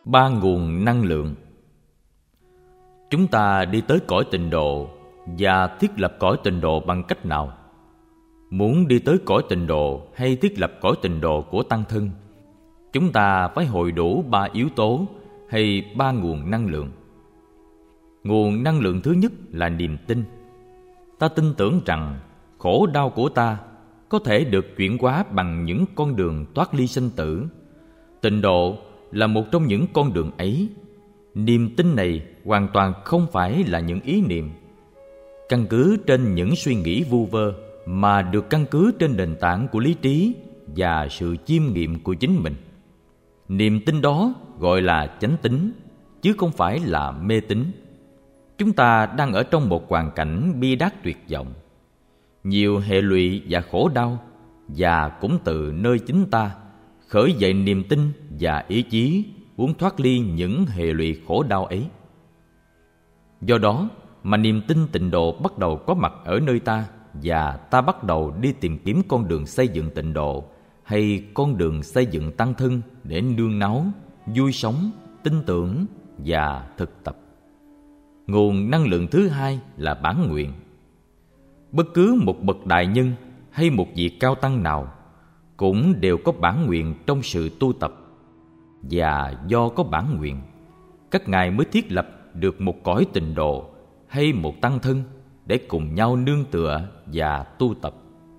Ba nguồn năng lượng. Chúng ta đi tới cõi tịnh độ và thiết lập cõi tịnh độ bằng cách nào? Muốn đi tới cõi tịnh độ hay thiết lập cõi tịnh độ của tăng thân, chúng ta phải hội đủ ba yếu tố hay ba nguồn năng lượng. Nguồn năng lượng thứ nhất là niềm tin. Ta tin tưởng rằng khổ đau của ta có thể được chuyển hóa bằng những con đường thoát ly sanh tử. Tịnh độ là một trong những con đường ấy. Niềm tin này hoàn toàn không phải là những ý niệm căn cứ trên những suy nghĩ vu vơ, mà được căn cứ trên nền tảng của lý trí và sự chiêm nghiệm của chính mình. Niềm tin đó gọi là chánh tín, chứ không phải là mê tín. Chúng ta đang ở trong một hoàn cảnh bi đát tuyệt vọng. Nhiều hệ lụy và khổ đau, và cũng từ nơi chính ta khởi dậy niềm tin và ý chí muốn thoát ly những hệ lụy khổ đau ấy. Do đó mà niềm tin tịnh độ bắt đầu có mặt ở nơi ta, và ta bắt đầu đi tìm kiếm con đường xây dựng tịnh độ hay con đường xây dựng tăng thân để nương náu, vui sống, tin tưởng và thực tập. Nguồn năng lượng thứ hai là bản nguyện. Bất cứ một bậc đại nhân hay một vị cao tăng nào cũng đều có bản nguyện trong sự tu tập, và do có bản nguyện, các ngài mới thiết lập được một cõi tịnh độ hay một tăng thân để cùng nhau nương tựa và tu tập.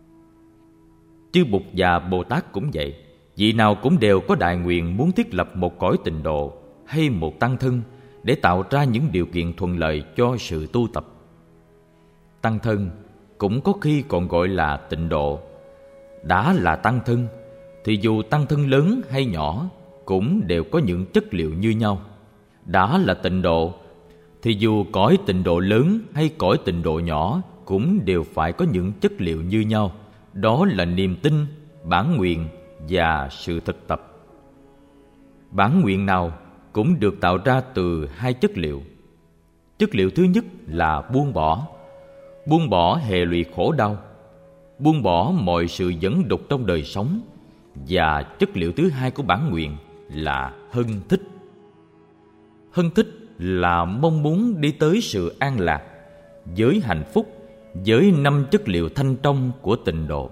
Chư Bụt và Bồ Tát cũng vậy, vị nào cũng đều có đại nguyện muốn thiết lập một cõi tịnh độ hay một tăng thân để tạo ra những điều kiện thuận lợi cho sự tu tập. Tăng thân cũng có khi còn gọi là tịnh độ. Đã là tăng thân thì dù tăng thân lớn hay nhỏ cũng đều có những chất liệu như nhau. Đã là tịnh độ thì dù cõi tịnh độ lớn hay cõi tịnh độ nhỏ cũng đều phải có những chất liệu như nhau. Đó là niềm tin, bản nguyện và sự thực tập. Bản nguyện nào cũng được tạo ra từ hai chất liệu. Chất liệu thứ nhất là buông bỏ hệ lụy khổ đau, buông bỏ mọi sự dẫn đục trong đời sống. Và chất liệu thứ hai của bản nguyện là hân thích. Hân thích là mong muốn đi tới sự an lạc, với hạnh phúc, với 5 chất liệu thanh trong của tịnh độ.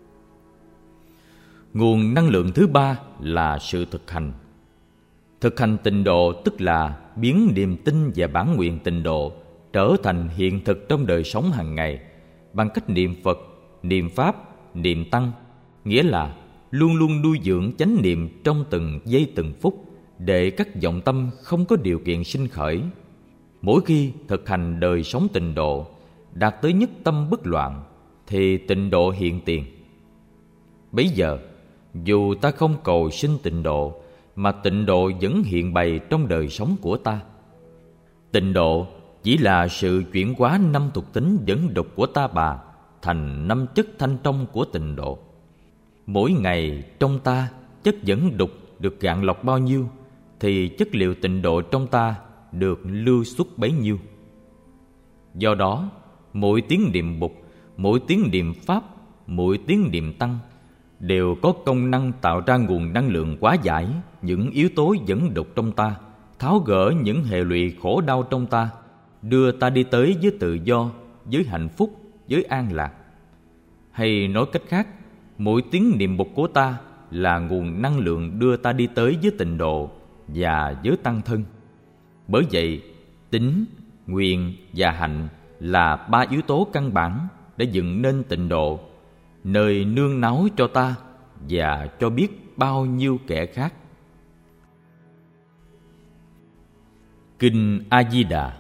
Nguồn năng lượng thứ ba là sự thực hành. Thực hành tịnh độ tức là biến niềm tin và bản nguyện tịnh độ trở thành hiện thực trong đời sống hàng ngày bằng cách niệm Phật, niệm Pháp, niệm Tăng, nghĩa là luôn luôn nuôi dưỡng chánh niệm trong từng giây từng phút để các vọng tâm không có điều kiện sinh khởi. Mỗi khi thực hành đời sống tịnh độ đạt tới nhất tâm bất loạn thì tịnh độ hiện tiền. Bấy giờ dù ta không cầu sinh tịnh độ mà tịnh độ vẫn hiện bày trong đời sống của ta. Tịnh độ chỉ là sự chuyển hóa 5 thuộc tính dẫn đục của ta bà thành 5 chất thanh trong của tịnh độ. Mỗi ngày trong ta chất dẫn đục được gạn lọc bao nhiêu thì chất liệu tịnh độ trong ta được lưu xuất bấy nhiêu. Do đó mỗi tiếng niệm Bụt, mỗi tiếng niệm Pháp, mỗi tiếng niệm Tăng đều có công năng tạo ra nguồn năng lượng hóa giải những yếu tố dẫn đục trong ta, tháo gỡ những hệ lụy khổ đau trong ta, đưa ta đi tới với tự do, với hạnh phúc, với an lạc. Hay nói cách khác, mỗi tiếng niệm Bụt của ta là nguồn năng lượng đưa ta đi tới với tịnh độ và với tăng thân. Bởi vậy, tín, nguyện và hạnh là 3 yếu tố căn bản để dựng nên tịnh độ, nơi nương náu cho ta và cho biết bao nhiêu kẻ khác. Kinh A Di Đà.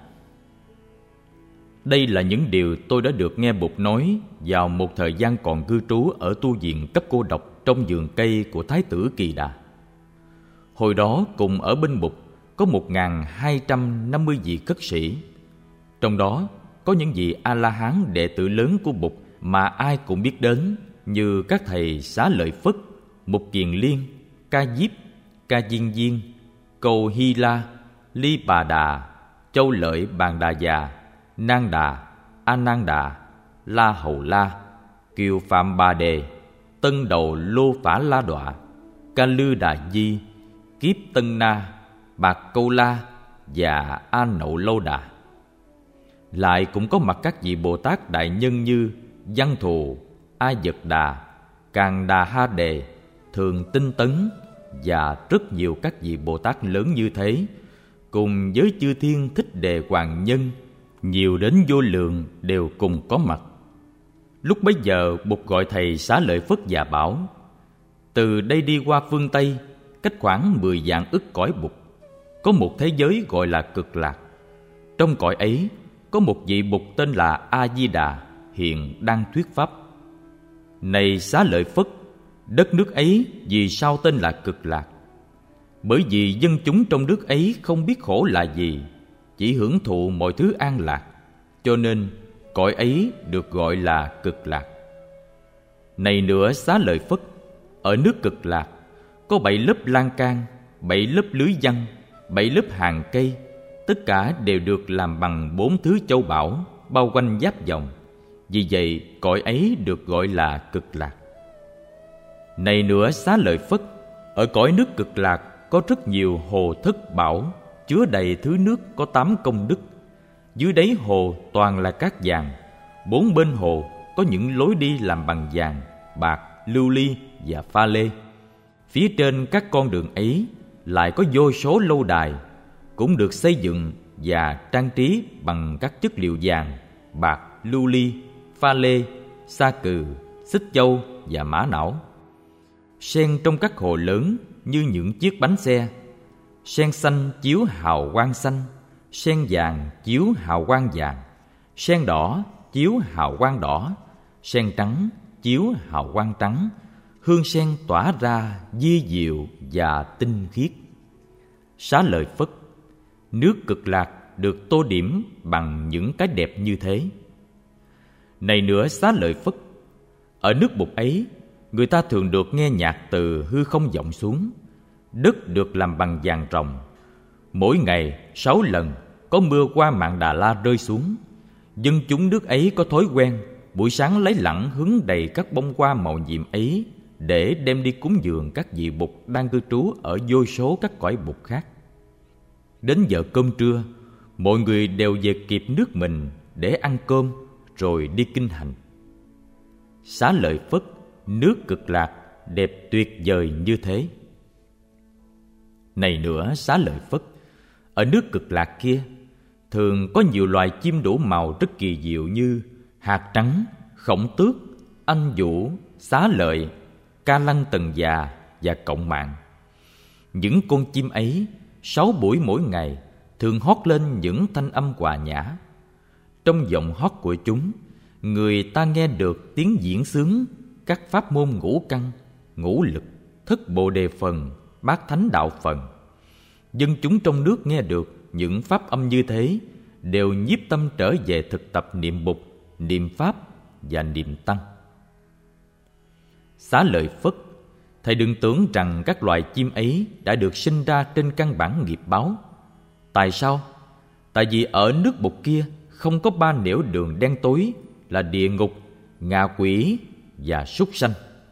Đây là những điều tôi đã được nghe Bụt nói vào một thời gian còn cư trú ở tu viện cấp cô độc trong vườn cây của Thái tử Kỳ Đà. Hồi đó cùng ở bên Bụt có 1.250 vị cất sĩ. Trong đó có những vị A-la-hán đệ tử lớn của Bụt mà ai cũng biết đến, như các thầy Xá Lợi Phất, Mục Kiền Liên, Ca Diếp, Ca Diên Diên, Cầu Hy La, Ly Bà Đà, Châu Lợi Bàn Đà Già, Nang Đà, A Nan Đà, La Hầu La, Kiều Phạm Bà Đề, Tân Đầu Lô Phả La Đọa, Ca Lư Đà Di, Kiếp Tân Na, Bạc Câu La và A Nậu Lâu Đà. Lại cũng có mặt các vị Bồ Tát đại nhân như Văn Thù, A Dật Đà, Càn Đà Ha Đề, Thường Tinh Tấn và rất nhiều các vị Bồ Tát lớn như thế, cùng với chư thiên Thích Đề Hoàng Nhân, nhiều đến vô lượng đều cùng có mặt. Lúc bấy giờ Bụt gọi thầy Xá Lợi Phất và bảo: từ đây đi qua phương Tây, cách khoảng 10 vạn ức cõi Bụt, có một thế giới gọi là Cực Lạc. Trong cõi ấy có một vị Bụt tên là A Di Đà hiện đang thuyết pháp. Này Xá Lợi Phất, đất nước ấy vì sao tên là Cực Lạc? Bởi vì dân chúng trong nước ấy không biết khổ là gì, chỉ hưởng thụ mọi thứ an lạc, cho nên cõi ấy được gọi là Cực Lạc. Này nữa Xá Lợi Phất, ở nước Cực Lạc có 7 lớp lan can, 7 lớp lưới văn, 7 lớp hàng cây, tất cả đều được làm bằng 4 thứ châu bảo, bao quanh giáp vòng. Vì vậy cõi ấy được gọi là Cực Lạc. Này nữa Xá Lợi Phất, ở cõi nước Cực Lạc có rất nhiều hồ thất bảo, chứa đầy thứ nước có 8 công đức. Dưới đáy hồ toàn là cát vàng, 4 bên hồ có những lối đi làm bằng vàng, bạc, lưu ly và pha lê. Phía trên các con đường ấy lại có vô số lâu đài, cũng được xây dựng và trang trí bằng các chất liệu vàng, bạc, lưu ly, pha lê, sa cừ, xích châu và mã não. Sen trong các hồ lớn như những chiếc bánh xe. Sen xanh chiếu hào quang xanh, sen vàng chiếu hào quang vàng, sen đỏ chiếu hào quang đỏ, sen trắng chiếu hào quang trắng. Hương sen tỏa ra vi diệu và tinh khiết. Xá Lợi Phất, nước Cực Lạc được tô điểm bằng những cái đẹp như thế. Này nữa Xá Lợi Phất, ở nước Bụt ấy, người ta thường được nghe nhạc từ hư không vọng xuống. Đất được làm bằng vàng ròng. Mỗi ngày 6 lần có mưa qua Mạn Đà La rơi xuống. Dân chúng nước ấy có thói quen buổi sáng lấy lẵng hứng đầy các bông hoa màu nhiệm ấy để đem đi cúng dường các vị Bụt đang cư trú ở vô số các cõi Bụt khác. Đến giờ cơm trưa, mọi người đều về kịp nước mình để ăn cơm rồi đi kinh hành. Xá Lợi Phất, nước Cực Lạc đẹp tuyệt vời như thế. Này nữa Xá Lợi Phất, ở nước Cực Lạc kia thường có nhiều loài chim đủ màu rất kỳ diệu như hạt trắng, khổng tước, anh vũ, xá lợi, ca lăng tần già và cộng mạng. Những con chim ấy 6 buổi mỗi ngày thường hót lên những thanh âm hòa nhã. Trong giọng hót của chúng, người ta nghe được tiếng diễn xướng các pháp môn ngũ căn, ngũ lực, thất bồ đề phần, bát thánh đạo phần. Dân chúng trong nước nghe được những pháp âm như thế đều nhiếp tâm trở về thực tập niệm Bụt, niệm Pháp và niệm Tăng. Xá Lợi Phất, thầy đừng tưởng rằng các loài chim ấy đã được sinh ra trên căn bản nghiệp báo. Tại sao? Tại vì ở nước Bụt kia không có 3 nẻo đường đen tối là địa ngục, ngạ quỷ và súc sanh.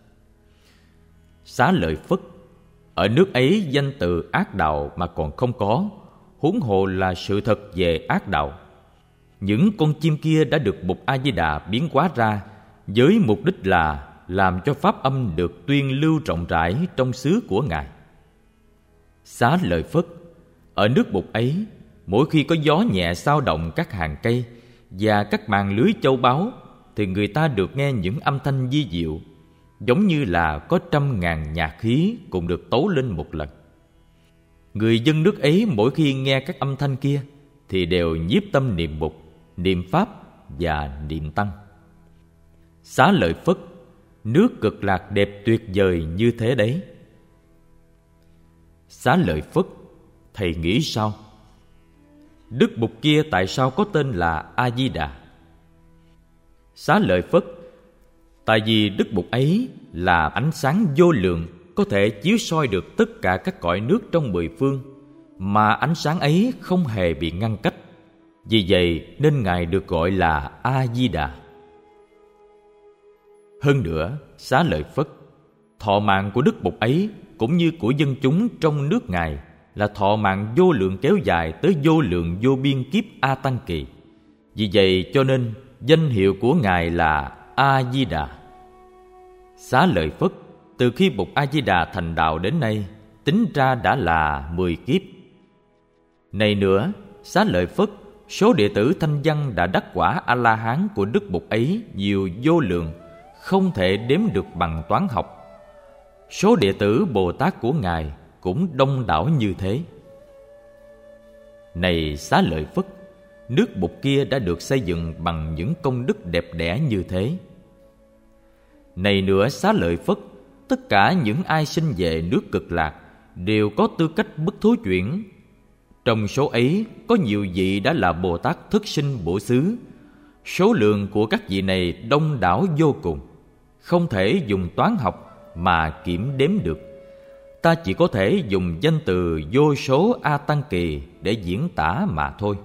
Xá Lợi Phất, ở nước ấy danh từ ác đạo mà còn không có, huống hồ là sự thật về ác đạo. Những con chim kia đã được Bụt A Di Đà biến hóa ra với mục đích là làm cho pháp âm được tuyên lưu rộng rãi trong xứ của Ngài. Xá Lợi Phất, ở nước Bụt ấy, mỗi khi có gió nhẹ xao động các hàng cây và các màn lưới châu báu, thì người ta được nghe những âm thanh vi diệu, giống như là có 100.000 nhạc khí cùng được tấu lên một lần. Người dân nước ấy mỗi khi nghe các âm thanh kia thì đều nhiếp tâm niệm Bụt, niệm Pháp và niệm Tăng. Xá Lợi Phất, nước Cực Lạc đẹp tuyệt vời như thế đấy. Xá Lợi Phất, thầy nghĩ sao? Đức Bụt kia tại sao có tên là A Di Đà? Xá Lợi Phất, tại vì Đức Bụt ấy là ánh sáng vô lượng, có thể chiếu soi được tất cả các cõi nước trong 10 phương, mà ánh sáng ấy không hề bị ngăn cách. Vì vậy nên Ngài được gọi là A Di Đà. Hơn nữa, Xá Lợi Phất, thọ mạng của Đức Bụt ấy cũng như của dân chúng trong nước Ngài là thọ mạng vô lượng kéo dài tới vô lượng vô biên kiếp A Tăng Kỳ. Vì vậy cho nên danh hiệu của Ngài là A Di Đà. Xá Lợi Phất từ khi Bụt A Di Đà thành đạo đến nay tính ra đã là 10 kiếp. Này nữa, Xá Lợi Phất, số đệ tử thanh văn đã đắc quả A-la-hán của Đức Bụt ấy nhiều vô lượng, không thể đếm được bằng toán học. Số đệ tử Bồ Tát của Ngài cũng đông đảo như thế. Này Xá Lợi Phất, nước Bụt kia đã được xây dựng bằng những công đức đẹp đẽ như thế. Này nữa Xá Lợi Phất, tất cả những ai sinh về nước Cực Lạc đều có tư cách bất thối chuyển. Trong số ấy có nhiều vị đã là Bồ Tát thức sinh bổ xứ. Số lượng của các vị này đông đảo vô cùng, không thể dùng toán học mà kiểm đếm được. Ta chỉ có thể dùng danh từ vô số A Tăng Kỳ để diễn tả mà thôi.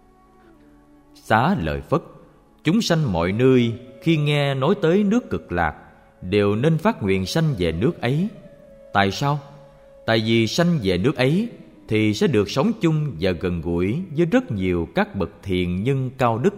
Xá Lợi Phất, chúng sanh mọi nơi khi nghe nói tới nước Cực Lạc đều nên phát nguyện sanh về nước ấy. Tại sao? Tại vì sanh về nước ấy thì sẽ được sống chung và gần gũi với rất nhiều các bậc thiện nhân cao đức.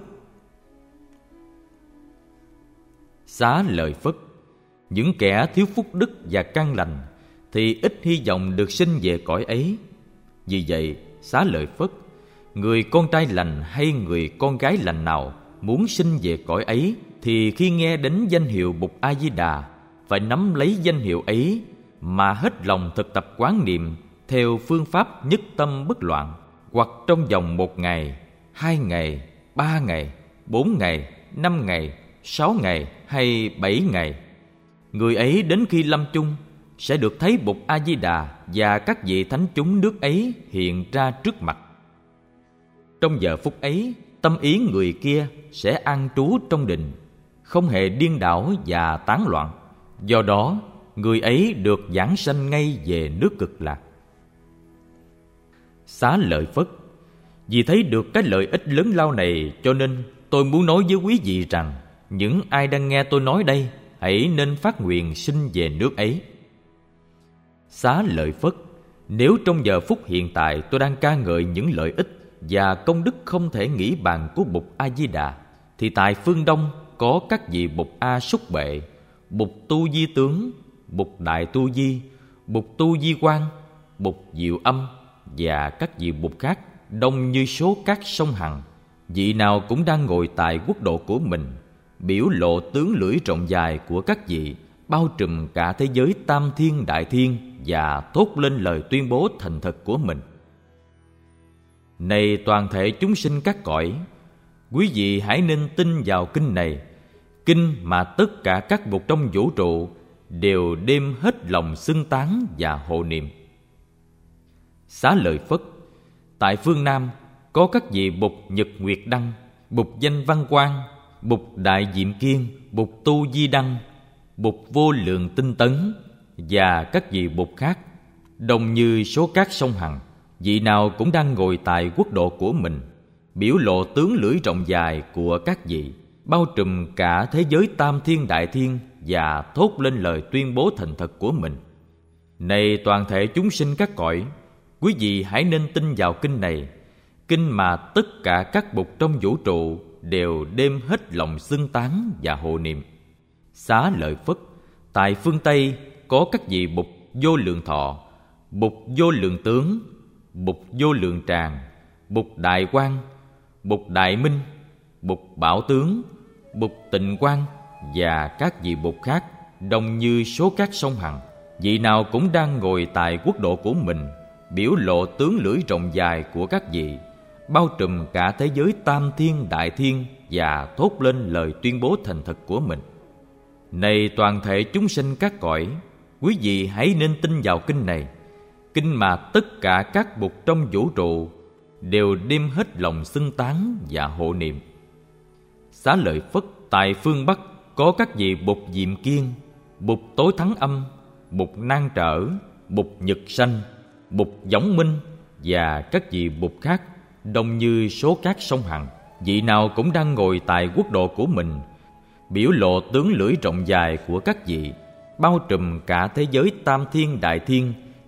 Xá Lợi Phất, những kẻ thiếu phúc đức và căn lành thì ít hy vọng được sinh về cõi ấy. Vì vậy, Xá Lợi Phất, người con trai lành hay người con gái lành nào muốn sinh về cõi ấy thì khi nghe đến danh hiệu Bụt A Di Đà phải nắm lấy danh hiệu ấy mà hết lòng thực tập quán niệm theo phương pháp nhất tâm bất loạn, hoặc trong vòng 1 ngày, 2 ngày, 3 ngày, 4 ngày, 5 ngày, 6 ngày hay 7 ngày. Người ấy đến khi lâm chung sẽ được thấy Bụt A Di Đà và các vị thánh chúng nước ấy hiện ra trước mặt. Trong giờ phút ấy, tâm ý người kia sẽ an trú trong định, không hề điên đảo và tán loạn. Do đó, người ấy được giảng sanh ngay về nước Cực Lạc. Xá Lợi Phất, vì thấy được cái lợi ích lớn lao này cho nên tôi muốn nói với quý vị rằng những ai đang nghe tôi nói đây hãy nên phát nguyện sinh về nước ấy. Xá Lợi Phất, nếu trong giờ phút hiện tại tôi đang ca ngợi những lợi ích và công đức không thể nghĩ bàn của Bụt A Di Đà, thì tại phương Đông có các vị Bụt A Xúc Bệ, Bụt Tu Di Tướng, Bụt Đại Tu Di, Bụt Tu Di Quang, Bụt Diệu Âm và các vị Bụt khác đông như số các sông Hằng. Vị nào cũng đang ngồi tại quốc độ của mình, biểu lộ tướng lưỡi rộng dài của các vị, bao trùm cả thế giới tam thiên đại thiên và thốt lên lời tuyên bố thành thật của mình. Này toàn thể chúng sinh các cõi, quý vị hãy nên tin vào kinh này, kinh mà tất cả các Bụt trong vũ trụ đều đem hết lòng xưng tán và hộ niệm. Xá Lợi Phất, tại phương Nam có các vị Bụt Nhật Nguyệt Đăng, Bụt Danh Văn Quang, Bụt Đại Diệm Kiên, Bụt Tu Di Đăng, Bụt Vô Lượng Tinh Tấn và các vị Bụt khác, đông như số cát sông Hằng. Vị nào cũng đang ngồi tại quốc độ của mình, biểu lộ tướng lưỡi rộng dài của các vị, bao trùm cả thế giới tam thiên đại thiên và thốt lên lời tuyên bố thành thật của mình. Này toàn thể chúng sinh các cõi, quý vị hãy nên tin vào kinh này, kinh mà tất cả các Bụt trong vũ trụ đều đem hết lòng xưng tán và hộ niệm. Xá Lợi Phất, tại phương Tây có các vị Bụt Vô Lượng Thọ, Bụt Vô Lượng Tướng, Bụt Vô Lượng Tràng, Bụt Đại Quang, Bụt Đại Minh, Bụt Bảo Tướng, Bụt Tịnh Quang và các vị Bụt khác đông như số các sông Hằng. Vị nào cũng đang ngồi tại quốc độ của mình, biểu lộ tướng lưỡi rộng dài của các vị, bao trùm cả thế giới tam thiên đại thiên và thốt lên lời tuyên bố thành thật của mình. Này toàn thể chúng sinh các cõi, quý vị hãy nên tin vào kinh này, kinh mà tất cả các Bụt trong vũ trụ đều đem hết lòng xưng tán và hộ niệm. Xá Lợi Phất, tại phương Bắc có các vị Bụt Diệm Kiên, Bụt Tối Thắng Âm, Bụt Nan Trở, Bụt Nhật Sanh, Bụt Võng Minh và các vị Bụt khác đông như số cát sông Hằng. Vị nào cũng đang ngồi tại quốc độ của mình, biểu lộ tướng lưỡi rộng dài của các vị, bao trùm cả thế giới tam thiên đại thiên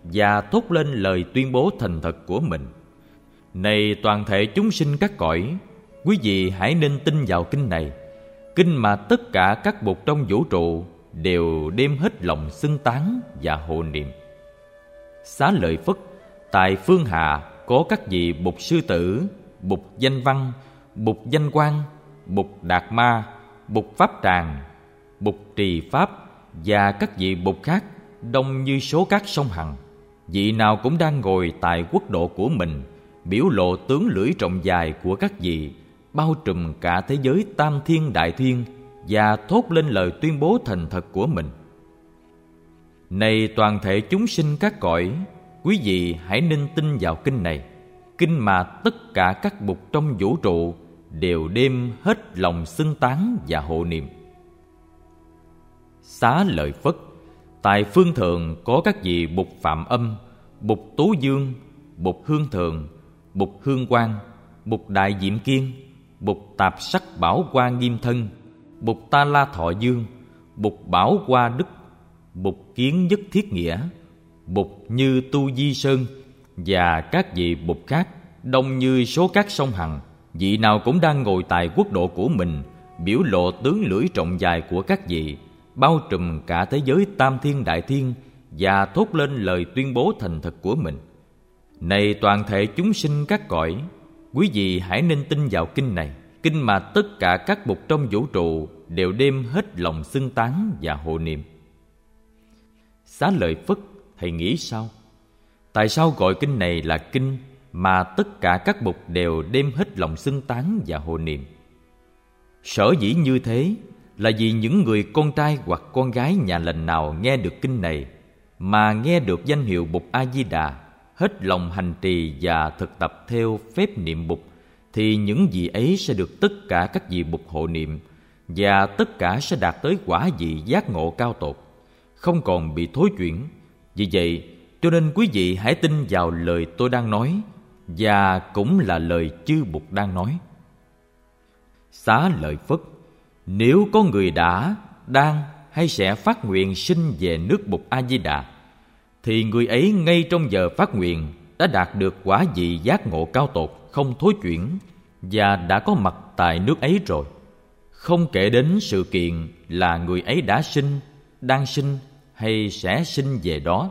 và thốt lên lời tuyên bố thành thật của mình. Này toàn thể chúng sinh các cõi, quý vị hãy nên tin vào kinh này, kinh mà tất cả các bụt trong vũ trụ đều đem hết lòng xưng tán và hộ niệm. Xá lợi Phất, tại phương hạ có các vị Bụt Sư Tử, Bụt Danh Văn, Bụt Danh Quang, Bụt Đạt Ma, Bụt Pháp Tràng, Bụt Trì Pháp và các vị Bụt khác đông như số các sông Hằng. Vị nào cũng đang ngồi tại quốc độ của mình, biểu lộ tướng lưỡi rộng dài của các vị, bao trùm cả thế giới tam thiên đại thiên, và thốt lên lời tuyên bố thành thật của mình. Này toàn thể chúng sinh các cõi, quý vị hãy nên tin vào kinh này, kinh mà tất cả các bụt trong vũ trụ đều đem hết lòng xưng tán và hộ niệm. Xá lợi Phất, tại phương thượng có các vị Bụt Phạm Âm, Bụt Tú Dương, Bụt Hương Thượng, Bụt Hương Quang, Bụt Đại Diệm Kiên, Bụt Tạp Sắc Bảo Hoa Nghiêm Thân, Bụt Ta La Thọ Dương, Bụt Bảo Hoa Đức, Bụt Kiến Nhất Thiết Nghĩa, Bụt Như Tu Di Sơn và các vị Bụt khác đông như số các sông Hằng. Vị nào cũng đang ngồi tại quốc độ của mình, biểu lộ tướng lưỡi rộng dài của các vị, bao trùm cả thế giới tam thiên đại thiên, và thốt lên lời tuyên bố thành thật của mình. Này toàn thể chúng sinh các cõi, quý vị hãy nên tin vào kinh này, kinh mà tất cả các bụt trong vũ trụ đều đem hết lòng xưng tán và hộ niệm. Xá lợi Phất, thầy nghĩ sao? Tại sao gọi kinh này là kinh mà tất cả các bụt đều đem hết lòng xưng tán và hộ niệm? Sở dĩ như thế là vì những người con trai hoặc con gái nhà lành nào nghe được kinh này mà nghe được danh hiệu Bụt A Di Đà, hết lòng hành trì và thực tập theo phép niệm Bụt, thì những vị ấy sẽ được tất cả các vị Bụt hộ niệm, và tất cả sẽ đạt tới quả vị giác ngộ cao tột, không còn bị thối chuyển. Vì vậy, cho nên quý vị hãy tin vào lời tôi đang nói, và cũng là lời chư Bụt đang nói. Xá lợi Phất, nếu có người đã, đang hay sẽ phát nguyện sinh về nước Bụt A Di Đà, thì người ấy ngay trong giờ phát nguyện đã đạt được quả vị giác ngộ cao tột, không thối chuyển, và đã có mặt tại nước ấy rồi. Không kể đến sự kiện là người ấy đã sinh, đang sinh hay sẽ sinh về đó.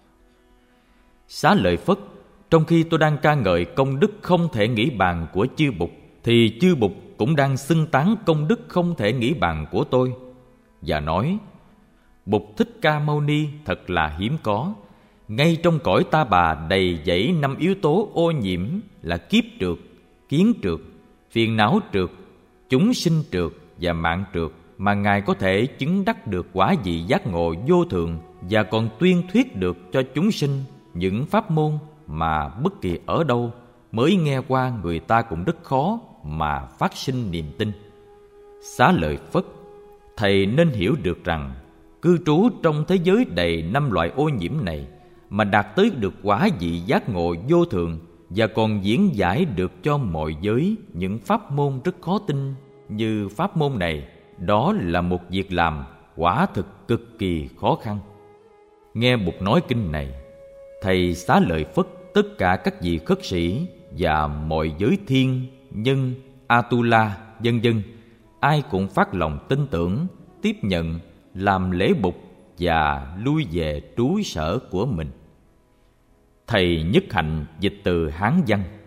Xá lợi Phất, trong khi tôi đang ca ngợi công đức không thể nghĩ bàn của chư Bụt, thì chư Bụt cũng đang xưng tán công đức không thể nghĩ bàn của tôi, và nói: Bụt Thích Ca Mâu Ni thật là hiếm có. Ngay trong cõi Ta Bà đầy dẫy 5 yếu tố ô nhiễm là kiếp trượt, kiến trượt, phiền não trượt, chúng sinh trượt và mạng trượt, mà Ngài có thể chứng đắc được quả vị giác ngộ vô thượng, và còn tuyên thuyết được cho chúng sinh những pháp môn mà bất kỳ ở đâu mới nghe qua người ta cũng rất khó mà phát sinh niềm tin. Xá lợi Phất, thầy nên hiểu được rằng cư trú trong thế giới đầy 5 loại ô nhiễm này mà đạt tới được quả vị giác ngộ vô thượng, và còn diễn giải được cho mọi giới những pháp môn rất khó tin như pháp môn này, đó là một việc làm quả thực cực kỳ khó khăn. Nghe Bụt nói kinh này, thầy Xá lợi Phất, tất cả các vị khất sĩ và mọi giới thiên, nhân, Atula, vân vân, ai cũng phát lòng tin tưởng, tiếp nhận, làm lễ Bụt và lui về trú sở của mình. Thầy Nhất Hạnh dịch từ Hán văn.